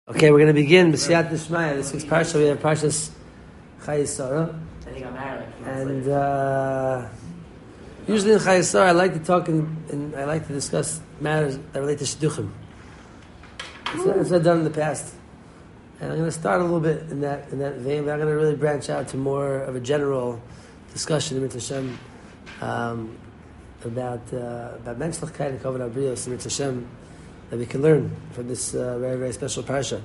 Okay, we're going to begin B'siyat Nishmaya. This week's parsha, we have Parshas Chayei Sarah. And usually in Chayei Sarah, I like to talk and I like to discuss matters that relate to Shidduchim. That's what I've done in the past. And I'm going to start a little bit in that vein, but I'm going to really branch out to more of a general discussion in Hashem about Menschlichkeit and Kavod Abrios in Hashem that we can learn from this very, very special parsha.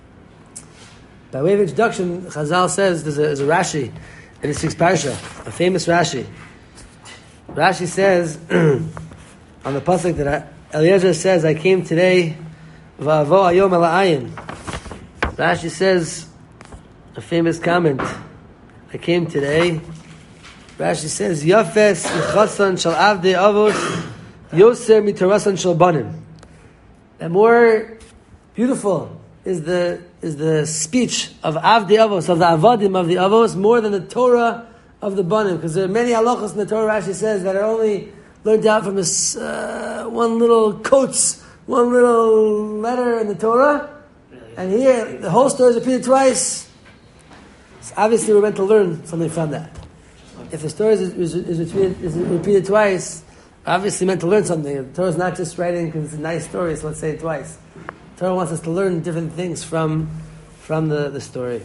By way of introduction, Chazal says there's a Rashi in this week's parsha, a famous Rashi. Rashi says on the pasuk that Eliezer says, "I came today, va'avo ayom ala'ayin." Rashi says a famous comment. I came today. Rashi says, "Yafes yichasan shel avdei avos yoser mitarasan shel banim." That more beautiful is the speech of Avdei Avos, of the Avadim of the Avos, more than the Torah of the Banim. Because there are many halachos in the Torah, Rashi says, that are only learned out from this one little quotes, one little letter in the Torah. And here, the whole story is repeated twice. So obviously, we're meant to learn something from that. If the story is repeated twice, obviously meant to learn something. The Torah is not just writing because it's a nice story, so let's say it twice. The Torah wants us to learn different things from the story.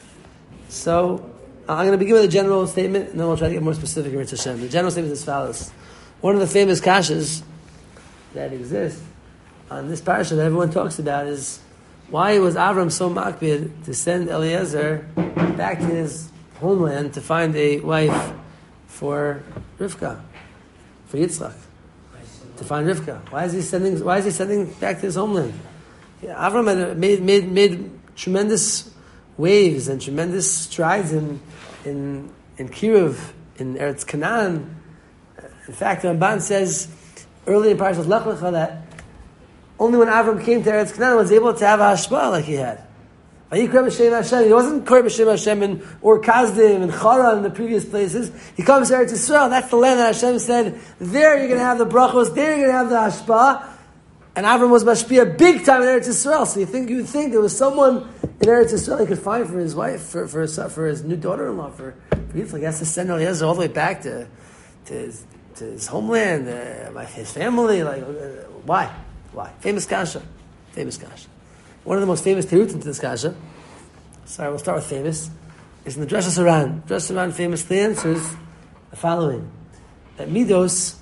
So, I'm going to begin with a general statement, and then we'll try to get more specific in Mitzvah Hashem. The general statement is as follows. One of the famous kashas that exist on this parasha that everyone talks about is, why was Avram so makbid to send Eliezer back to his homeland to find a wife for Rivka? For Yitzchak, to find Rivka. Why is he sending back to his homeland? Avram had made tremendous waves and tremendous strides in Kiruv, in Eretz Canaan. In fact, the Ramban says early in Parashat Lech Lecha that only when Avram came to Eretz Canaan was able to have a hashpah like he had. He wasn't Kor B'Shem Hashem in Ur Kasdim and Chara in the previous places. He comes to Eretz Yisrael. That's the land that Hashem said, there you're going to have the brachos, there you're going to have the hashpah. And Avram was mashpia big time in Eretz Yisrael. So you would think there was someone in Eretz Yisrael he could find for his wife, for his new daughter-in-law, for Yitzchak. He has to send Eliezer all the way back to his homeland, his family. Why? Famous kasha. One of the most famous terutim to this kasha, sorry, we'll start with famous, is in the Drashas Haran. Drashas Haran famously answers the following: that midos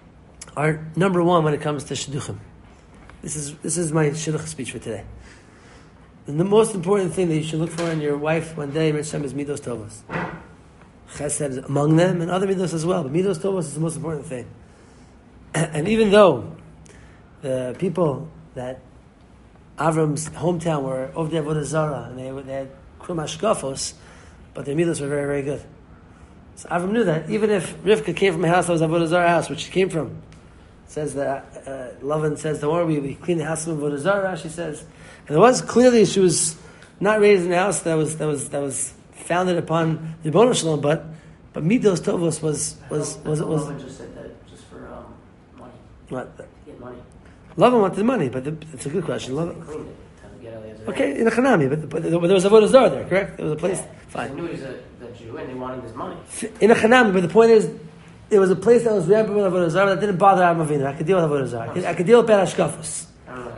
are number one when it comes to shidduchim. This is my shidduch speech for today. And the most important thing that you should look for in your wife one day, Hashem, is midos tovos. Chesed is among them, and other midos as well. But midos tovos is the most important thing. And even though the people that Avram's hometown were Ovdei Avodah Zarah, and they had Krum Hashkafos, but their midos were very, very good. So Avram knew that even if Rivka came from a house that was Avodah Zarah house, which she came from, it says that Lavan says, "Don't worry, we clean the house of Avodah Zarah." She says, and it was clearly she was not raised in a house that was founded upon the Ribono Shel Olam, but midos tovos was. Lavan just said that just for money. What? He had money. Lavan wanted money, but it's a good question. Cleaned it to get Eliezer. Okay, in a Chanami, but there was Avodah Zarah there, correct? There was a place. Yeah. Fine. They knew he was a Jew, and they wanted his money. In a Chanami, but the point is, it was a place that was rampant with Avodah Zarah that didn't bother Avram Avinu. I could deal with Avodah Zarah. I could deal with Bad Hashkafos. I don't know.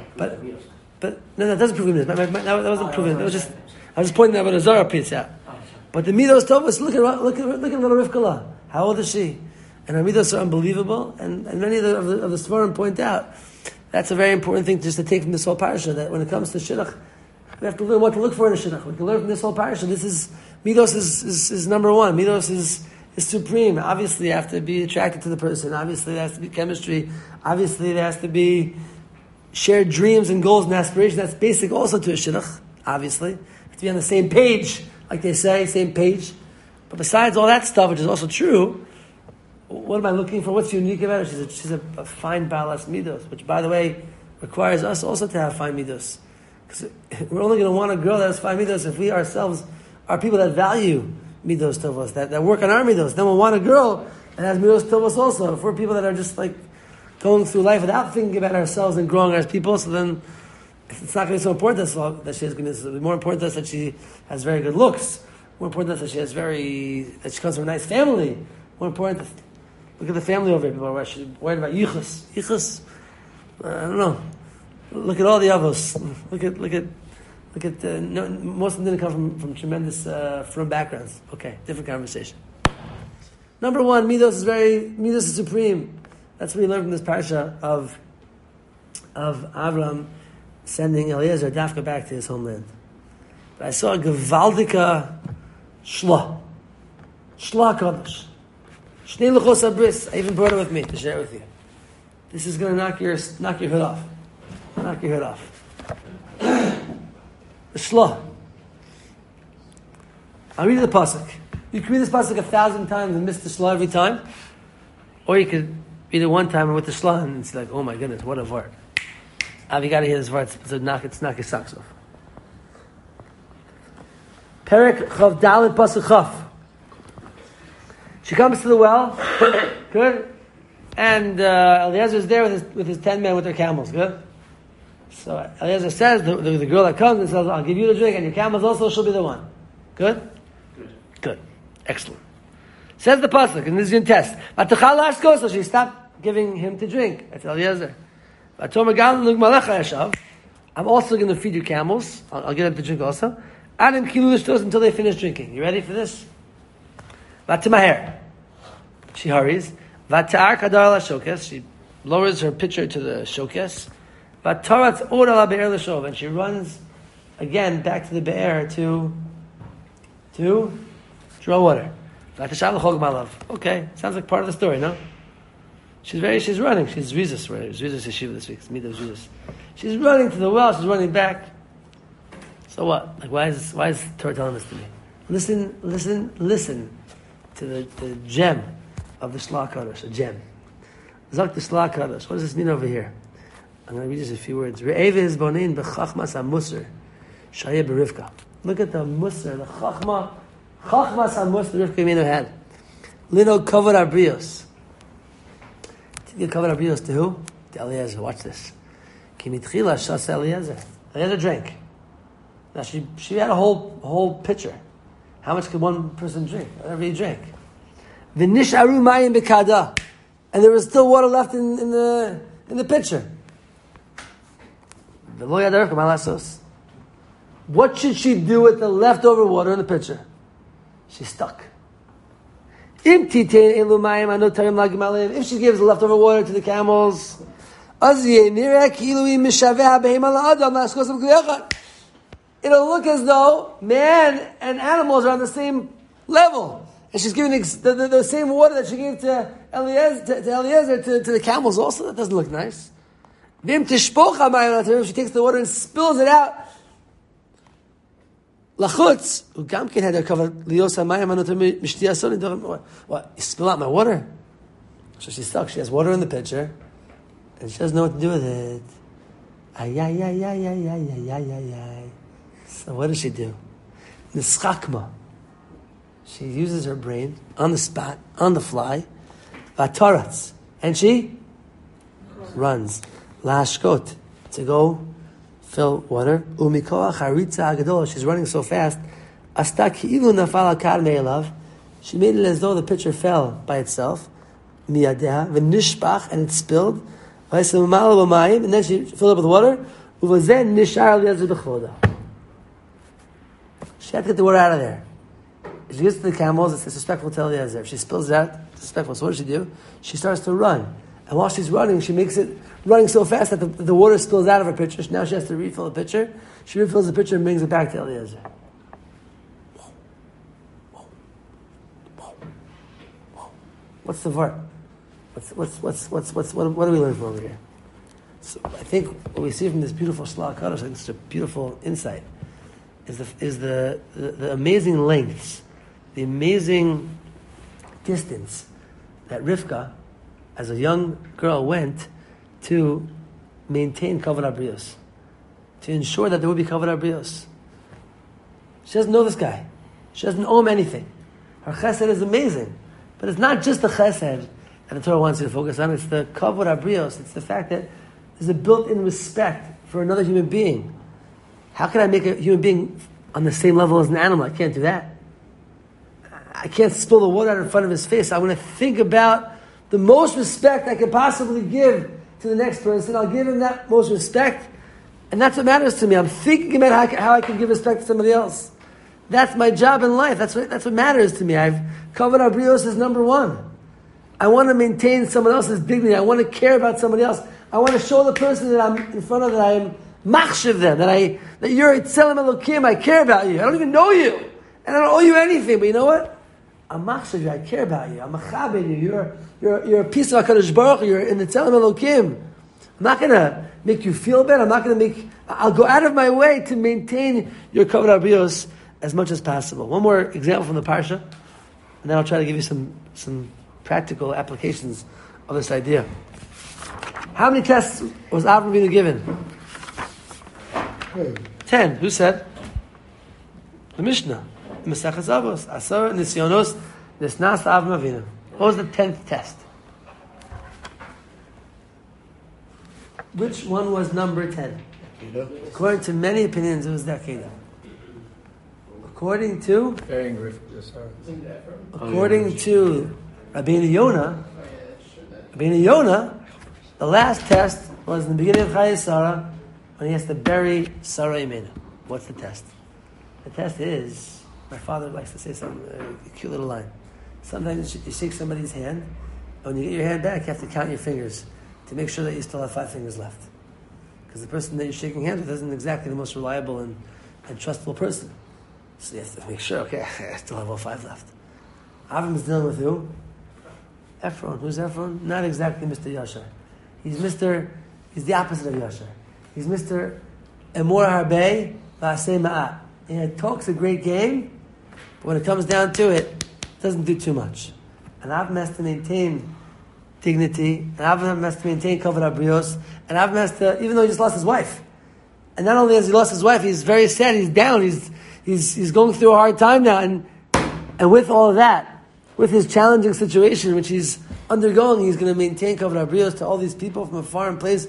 But no, that doesn't prove it. That wasn't proven. That was just I was just pointing the Avodah Zarah piece out. But the midos tovos, look at little Rivka. How old is she? And her midos are unbelievable. And many of the Svarim point out that's a very important thing just to take from this whole parasha. That when it comes to shidduch, we have to learn what to look for in a shidduch. We can learn from this whole parasha. Midos is number one. Midos is supreme. Obviously, you have to be attracted to the person. Obviously, there has to be chemistry. Obviously, there has to be shared dreams and goals and aspirations. That's basic also to a shidduch. Obviously, you have to be on the same page, like they say, same page. But besides all that stuff, which is also true, what am I looking for? What's unique about her? She's a fine balas midos, which, by the way, requires us also to have fine midos. Because we're only going to want a girl that has fine midos if we ourselves are people that value midos tovos, that work on our midos. Then we'll want a girl that has midos tovos also. If we're people that are just like going through life without thinking about ourselves and growing as people, so then It's not going to be so important to us that she has goodness. It's more important to us that she has very good looks. More important to us that that she comes from a nice family. More important, look at the family over here. People are worried about yichus. Yichus, I don't know. Look at all the avos. Look at. No, most of them didn't come from tremendous from backgrounds. Okay, different conversation. Number one, midos is supreme. That's what we learned from this parasha of Avram sending Eliezer Dafka back to his homeland. But I saw a gewaldika shla kodesh. Shnei luchos abris. I even brought it with me to share it with you. This is going to knock your hood off. Knock your hood off. The shla. I'll read you the pasuk. You can read this pasuk 1,000 times and miss the shla every time, or you could read it one time and with the shla and it's like, oh my goodness, what a vart. You got to hear this vart to knock your socks off. Perek Chav Dalet pasuk Chaf. She comes to the well, good, and Eliezer is there with his 10 men with their camels, good. So Eliezer says, the girl that comes and says, I'll give you the drink, and your camels also shall be the one. Good? Good. Excellent. Says the pasuk, and this is your test. So she stopped giving him to drink. That's Eliezer. I'm also going to feed you camels. I'll get them to drink also. Until they finish drinking. You ready for this? She hurries. She lowers her pitcher to the shokes. And she runs again back to the be'er to draw water. Okay, sounds like part of the story, no? She's running. She's Rizis, right? Rizis Yeshiva this week. It's Midah Rizis. She's running to the well. She's running back. So what? Like, why is Torah telling this to me? Listen to the gem of the Shla Kadosh, a gem. Zak the Shla Kadosh. What does this mean over here? I'm going to read just a few words. Re'eve is bonin b'chachmas ha-musr shayeh b'rivka. Look at the musr, the chachmas ha-musr Rivka Yeminu had. Lino kavod abrios. To give kavod abrios to who? To Eliezer. Watch this. Kimitchila shas Eliezer. Eliezer drank. Now she had a whole pitcher. How much could one person drink? Whatever he drank. V'nisharu mayim b'kada. And there was still water left in the pitcher. What should she do with the leftover water in the pitcher? She's stuck. If she gives the leftover water to the camels, it'll look as though man and animals are on the same level. And she's giving the same water that she gave to Eliezer to the camels also. That doesn't look nice. If she takes the water and spills it out, lachutz, ugamkin had her covered liosa mayim anotem mishtiyasoni. What? You spill out my water? So she's stuck. She has water in the pitcher, and she doesn't know what to do with it. Ay. So what does she do? Nischakma. She uses her brain on the spot, on the fly. Vataratz, and she runs. Lashkot, to go fill water. Umikoach haritza agadol. She's running so fast. Asta ki'ilu nafal akar me'elav. She made it as though the pitcher fell by itself. Miyadeha v'nishpach, and it spilled. And then she filled it with water. Uvazen nishar Eliezer b'chvoda. She had to get the water out of there. If she gets to the camels, it's disrespectful to Eliezer. If she spills it out, it's disrespectful. So what does she do? She starts to run. And while she's running, she makes it running so fast that the water spills out of her pitcher. Now she has to refill the pitcher. She refills the pitcher and brings it back to Eliezer. What's the vart? What do we learn from over here? So I think what we see from this beautiful Shla Kadosh, I think it's a beautiful insight, is the amazing lengths, the amazing distance that Rivka, as a young girl, went to maintain Kavod Abrios, to ensure that there would be Kavod Abrios. She doesn't know this guy. She doesn't owe him anything. Her chesed is amazing. But it's not just the chesed that the Torah wants you to focus on, it's the Kavod Abrios. It's the fact that there's a built-in respect for another human being. How can I make a human being on the same level as an animal? I can't do that. I can't spill the water out in front of his face. I want to think about the most respect I could possibly give to the next person. I'll give him that most respect. And that's what matters to me. I'm thinking about how I can give respect to somebody else. That's my job in life. That's what matters to me. I've covered our brios as number one. I want to maintain someone else's dignity. I want to care about somebody else. I want to show the person that I'm in front of that I am machshav them, that you're Tzelem Elokim, I care about you. I don't even know you. And I don't owe you anything. But you know what? I'm machshav you. I care about you. I'm machabed you. You're a piece of HaKadosh Baruch Hu. You're in the Tzelem Elokim. I'm not going to make you feel bad. I'll go out of my way to maintain your kavod habrios as much as possible. One more example from the parsha, and then I'll try to give you some practical applications of this idea. How many tests was Avram Avinu given? 10. Who said? The Mishnah. Mesachas Avos. Asar Nisyonos Nisnas Avram Avinu. What was the 10th test? Which one was number 10? According to many opinions, it was the Akedah. According to Rabbeinu Yonah, the last test was in the beginning of Chayei Sarah, when he has to bury Sarah Imenu. What's the test? The test is, my father likes to say something, a cute little line. Sometimes you shake somebody's hand, and when you get your hand back, you have to count your fingers to make sure that you still have 5 fingers left. Because the person that you're shaking hands with isn't exactly the most reliable and trustable person. So you have to make sure, okay, I still have all 5 left. Avram is dealing with who? Ephron. Who's Ephron? Not exactly Mr. Yashar. He's the opposite of Yashar. He's Mr. Emor Harbeh V'aseh Ma'at. He talks a great game, but when it comes down to it, doesn't do too much. And Avram has to maintain dignity, and Avram has to maintain kavod habrios, and Avram has to, even though he just lost his wife. And not only has he lost his wife, he's very sad, he's down, he's going through a hard time now, and with all of that, with his challenging situation, which he's undergoing, he's going to maintain kavod habrios to all these people from a foreign place.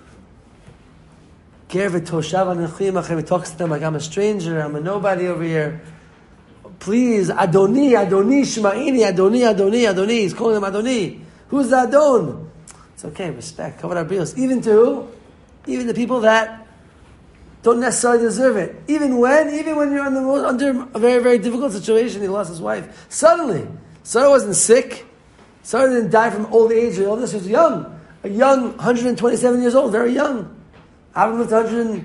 He talks to them like, I'm a stranger, I'm a nobody over here. Please, Adoni, Shma'ini, Adoni. He's calling them Adoni. Who's the Adon? It's okay, respect, kavod habrios. Even to who? Even the people that don't necessarily deserve it. Even when you're under a very, very difficult situation, he lost his wife. Suddenly, Sarah wasn't sick. Sarah didn't die from old age or illness. She was young. A young, 127 years old, very young. Avram lived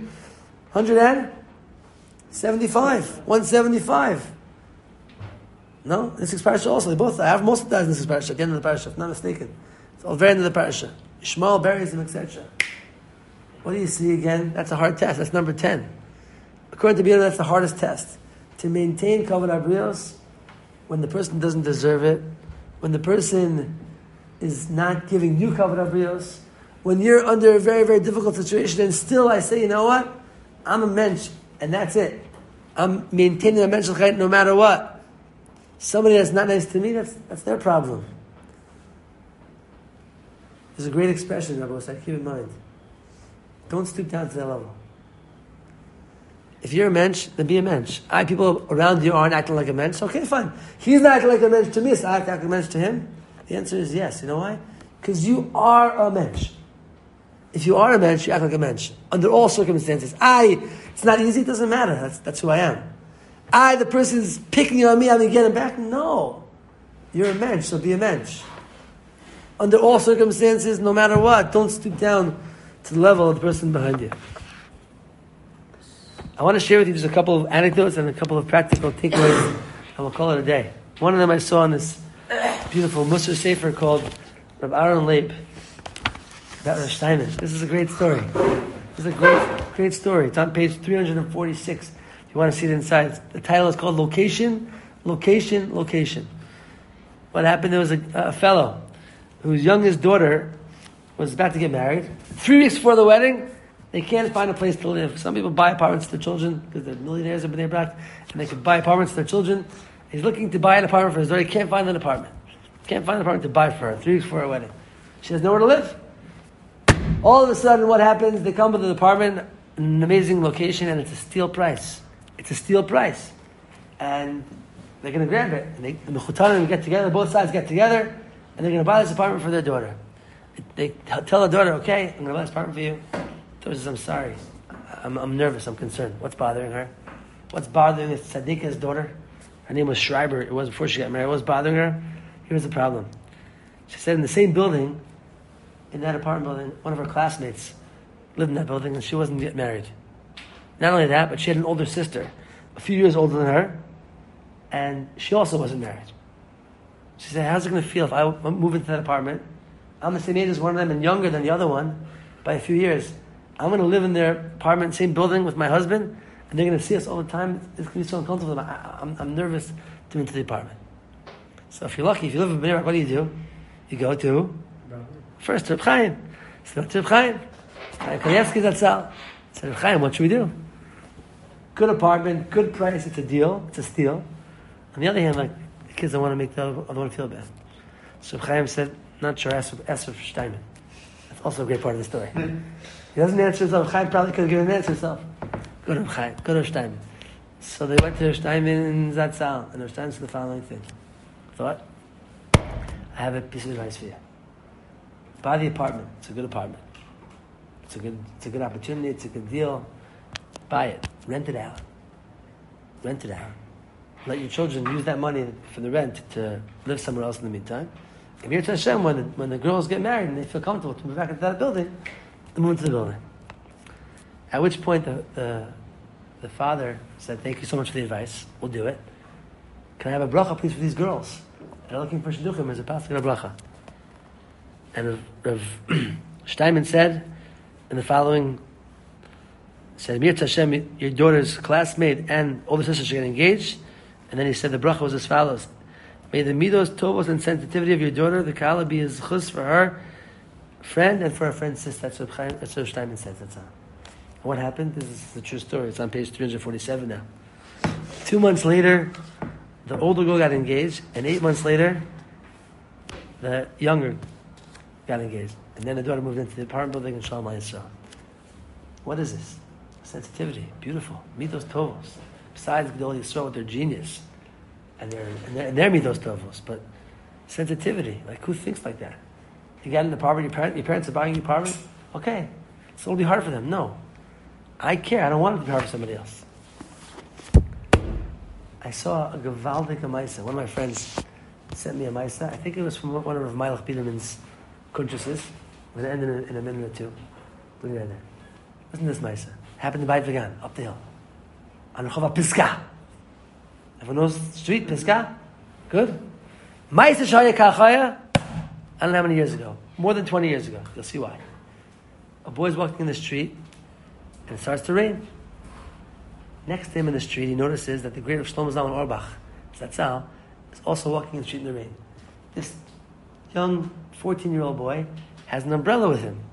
175. No, this is parasha also. They both die. Avram also dies in this parasha, at the end of the parasha, if I'm not mistaken. It's all very end of the parasha. Ishmael buries him, etc. What do you see again? That's a hard test. That's number 10. According to Biyah, that's the hardest test. To maintain kavod habrios when the person doesn't deserve it, when the person is not giving you kavod habrios, when you're under a very, very difficult situation, and still I say, you know what? I'm a mensch, and that's it. I'm maintaining a menschlichkeit no matter what. Somebody that's not nice to me, that's their problem. There's a great expression, Rabbi Osai, keep in mind. Don't stoop down to that level. If you're a mensch, then be a mensch. People around you aren't acting like a mensch. Okay, fine. He's not acting like a mensch to me, so I have to act like a mensch to him. The answer is yes. You know why? Because you are a mensch. If you are a mensch, you act like a mensch. Under all circumstances. It's not easy, it doesn't matter. That's who I am. The person's picking on me, I'm going to get him back. No. You're a mensch, so be a mensch. Under all circumstances, no matter what, don't stoop down to the level of the person behind you. I want to share with you just a couple of anecdotes and a couple of practical takeaways, and we'll call it a day. One of them I saw in this beautiful Musar Sefer called Reb Aaron Leib, about Rosh Steinman. This is a great story. This is a great story. It's on page 346. If you want to see it inside. The title is called Location. What happened, there was a fellow whose youngest daughter was about to get married. 3 weeks before the wedding, they can't find a place to live. Some people buy apartments for their children because they're millionaires in Bnei Brak, and they can buy apartments for their children. He's looking to buy an apartment for his daughter. He can't find an apartment. Can't find an apartment to buy for her 3 weeks before her wedding. She has nowhere to live. All of a sudden, what happens? They come to the apartment, an amazing location, and it's a steal price. It's a steal price. And they're going to grab it. And the Chutanim get together, both sides get together, and they're going to buy this apartment for their daughter. They tell the daughter, okay, I'm going to buy this apartment for you. The daughter says, I'm sorry. I'm nervous, I'm concerned. What's bothering her? What's bothering this Tzadika's daughter? Her name was Schreiber. It was before she got married. What's bothering her? Here's the problem. She said in the same building, in that apartment building, one of her classmates lived in that building and she wasn't yet married. Not only that, but she had an older sister, a few years older than her, and she also wasn't married. She said, how's it going to feel if I move into that apartment? I'm the same age as one of them and younger than the other one by a few years. I'm going to live in their apartment, same building with my husband, and they're going to see us all the time. It's going to be so uncomfortable. I'm nervous to move into the apartment. So if you're lucky, if you live in Bnei Brak, what do? You go to first to Reb Chaim. So to Reb Chaim. Chaim Kanievsky Zatzal. So Reb Chaim, what should we do? Good apartment, good price. It's a deal. It's a steal. On the other hand, like the kids don't want to make the other one feel bad. So Reb Chaim said, not sure. Ask for Steinman. That's also a great part of the story. He doesn't answer himself. Reb Chaim probably could have given an answer himself. Go to Reb Chaim. Go to Steinman. So they went to Steinman Zatzal, and Reb Steinman said the following thing. Thought, I have a piece of advice for you. Buy the apartment. It's a good apartment. It's a good opportunity. It's a good deal. Buy it. Rent it out. Rent it out. Let your children use that money for the rent to live somewhere else in the meantime. And Yirtzeh Hashem, when the girls get married and they feel comfortable to move back into that building, they move into the building. At which point the father said, thank you so much for the advice. We'll do it. Can I have a bracha, please, for these girls? They're looking for shidduchim as a pasuk and a bracha. And Rav Steinman said in the following, said, Mir Hashem, your daughter's classmate and older sister should get engaged. And then he said the bracha was as follows. May the midos, tovos, and sensitivity of your daughter, the kala, be as chus for her friend and for her friend's sister. That's what Steinman said. That's all. And what happened? This is the true story. It's on page 347 now. 2 months later, the older girl got engaged, and 8 months later, the younger got engaged. And then the daughter moved into the apartment building in Shalom Yisrael. What is this? Sensitivity. Beautiful. Midos tovos. Besides Gedol Yisrael with their genius. And they're midos tovos. But sensitivity. Like, who thinks like that? You got in the apartment, your parents are buying you an apartment? Okay. So it'll be hard for them. No. I care. I don't want it to be hard for somebody else. I saw a Gavaldik Maisa. One of my friends sent me a Maisa. I think it was from one of Meilach Biederman's kuntresses. I'm going to end in a minute or two. Look at that. Listen to this Maisa. Happened in Beit Vegan, up the hill. On Rehova Piska. Everyone knows the street, Piska? Good? Maisa Shaya Kachaya. I don't know how many years ago. More than 20 years ago. You'll see why. A boy's walking in the street, and it starts to rain. Next to him in the street, he notices that the great Rav Shlomo Zalman Auerbach, Zatzal, is also walking in the street in the rain. This young 14-year-old boy has an umbrella with him.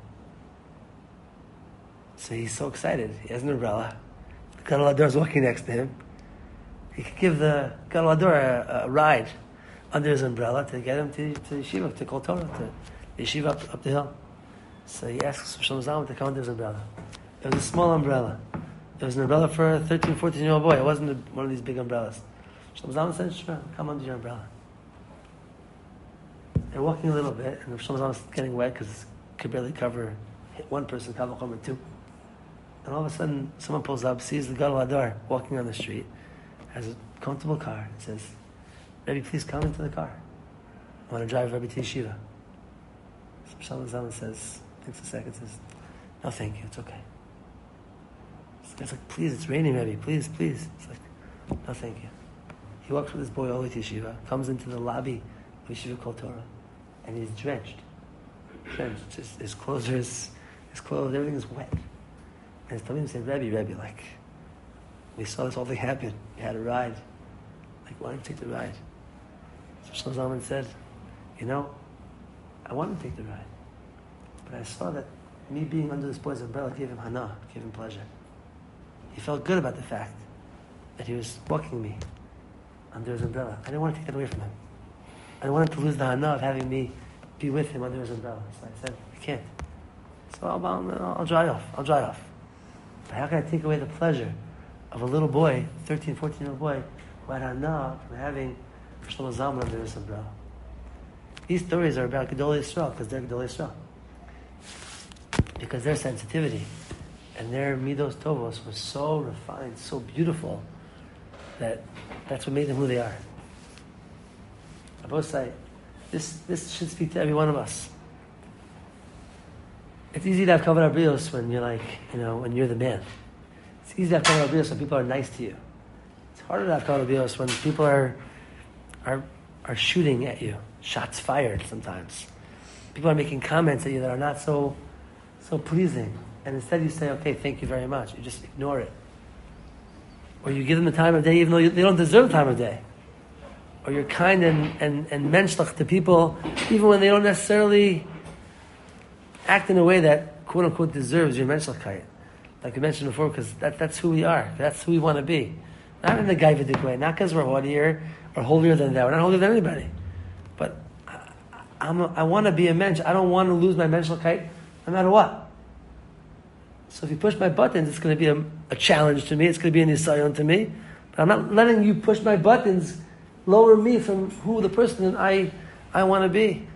So he's so excited. He has an umbrella. The Gadol Hador is walking next to him. He could give the Gadol Hador a ride under his umbrella to get him to yeshiva, to Kol Torah, to the yeshiva up the hill. So he asks Shlomo Zalman to come under his umbrella. It was a small umbrella. It was an umbrella for a 13, 14-year-old boy. It wasn't one of these big umbrellas. Shlomo Zalman said, sure, come under your umbrella. They're walking a little bit, and Shlomo Zalman's getting wet because it could barely hit one person, Kal Vachomer two. And all of a sudden, someone pulls up, sees the Gadol Hador walking on the street, has a comfortable car, and says, Rebbe, please come into the car. I want to drive Rebbe to yeshiva. So Shlomo Zalman says, thinks a second, says, no, thank you, it's okay. The guy's like, please, it's raining, Rebbe, please, please. It's like, no, thank you. He walks with his boy all the way to yeshiva, comes into the lobby of Yeshiva Kol Torah, and he's drenched. His clothes, everything is wet. And his Talmidim said, Rebbe, like, we saw this whole thing happen. You had a ride. Like, why don't you take the ride? So Shlomo Zalman said, I want to take the ride. But I saw that me being under this boy's umbrella gave him hana, gave him pleasure. He felt good about the fact that he was walking me under his umbrella. I didn't want to take that away from him. I didn't want him to lose the hana of having me be with him under his umbrella. So I said, I can't. So I'll dry off. But how can I take away the pleasure of a little boy, 13, 14-year-old boy, who had hana from having Shlomo Zalman under his umbrella? These stories are about Gedolei Yisrael because they're Gedolei Yisrael. Because their sensitivity and their midos tovos was so refined, so beautiful, that's what made them who they are. I both say, this should speak to every one of us. It's easy to have kavod abrios when you're when you're the man. It's easy to have kavod abrios when people are nice to you. It's harder to have kavod abrios when people are shooting at you, shots fired sometimes. People are making comments at you that are not so pleasing. And instead you say, okay, thank you very much. You just ignore it. Or you give them the time of day even though they don't deserve the time of day. Or you're kind and menschlich to people even when they don't necessarily act in a way that quote-unquote deserves your menschlichkeit. Like we mentioned before, because that's who we are. That's who we want to be. Not in the gaivadik way, not because we're haughtier or holier than that. We're not holier than anybody. But I want to be a mensch. I don't want to lose my menschlichkeit no matter what. So if you push my buttons, it's going to be a challenge to me. It's going to be an nisayon to me. But I'm not letting you push my buttons, lower me from who the person I want to be.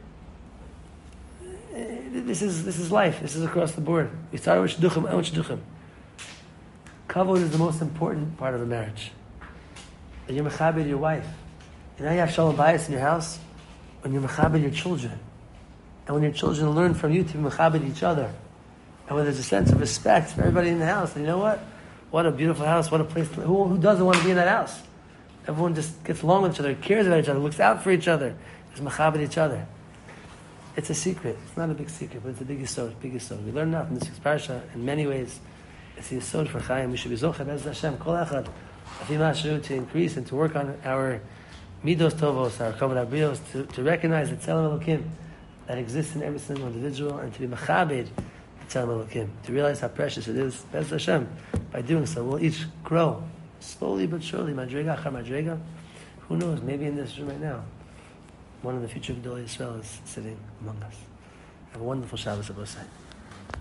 This is life. This is across the board. We started with shidduchim, and shidduchim. Kavod is the most important part of a marriage. When you're mechabed your wife, and now you have shalom bayis in your house. When you're mechabed your children, and when your children learn from you to be mechabed each other, and when there's a sense of respect for everybody in the house, and you know what? What a beautiful house! What a place to live. Who doesn't want to be in that house? Everyone just gets along with each other, cares about each other, looks out for each other, is mechabed each other. It's a secret. It's not a big secret, but it's a big yesod. We learn now from this week's parsha in many ways. It's a yesod for Chaim. We should be zocheh bez Hashem kol echad to increase and to work on our midos tovos, our kavod abrios, to recognize the tzelem elokim that exists in every single individual, and to be mechabed the tzelem elokim, to realize how precious it is bez Hashem. By doing so, we'll each grow slowly but surely, madrega achar madrega. Who knows? Maybe in this room right now, one of the future Gedolei Yisrael is sitting among us. Have a wonderful Shabbos, Abosai.